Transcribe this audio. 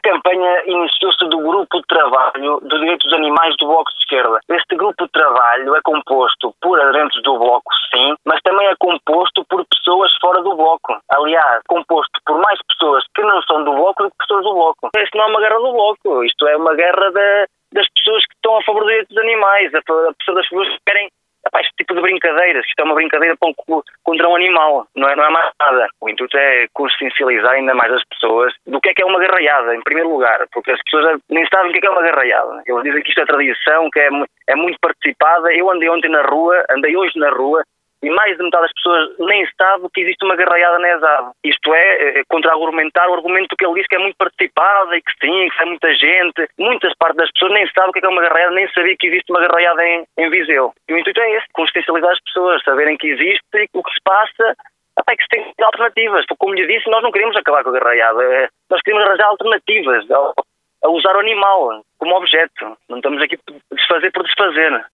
campanha iniciou-se do Grupo de Trabalho dos Direitos dos Animais do Bloco de Esquerda. Este grupo de trabalho é composto por aderentes do Bloco, sim, mas também é composto por pessoas fora do Bloco. Aliás, composto por mais pessoas que não são do Bloco do que pessoas do Bloco. Isto não é uma guerra do Bloco, isto é uma guerra das pessoas que estão a favor dos direitos dos animais, das pessoas que querem este tipo de brincadeiras. Isto é uma brincadeira contra um animal, não é mais nada. O intuito é consciencializar ainda mais as pessoas do que é uma garraiada, em primeiro lugar, porque as pessoas nem sabem o que é uma garraiada. Eles dizem que isto é tradição, que é muito participada. Eu andei hoje na rua, e mais de metade das pessoas nem sabe que existe uma garraiada na ESAD. Isto é contra-argumentar o argumento que ele diz que é muito participada e que sim, que é muita gente. Muitas partes das pessoas nem sabem o que é uma garraiada, nem sabia que existe uma garraiada em Viseu. E o intuito é esse, consciencializar as pessoas, saberem que existe e o que se passa, que se tem alternativas. Porque, como lhe disse, nós não queremos acabar com a garraiada. Nós queremos arranjar alternativas a usar o animal como objeto. Não estamos aqui a desfazer por desfazer.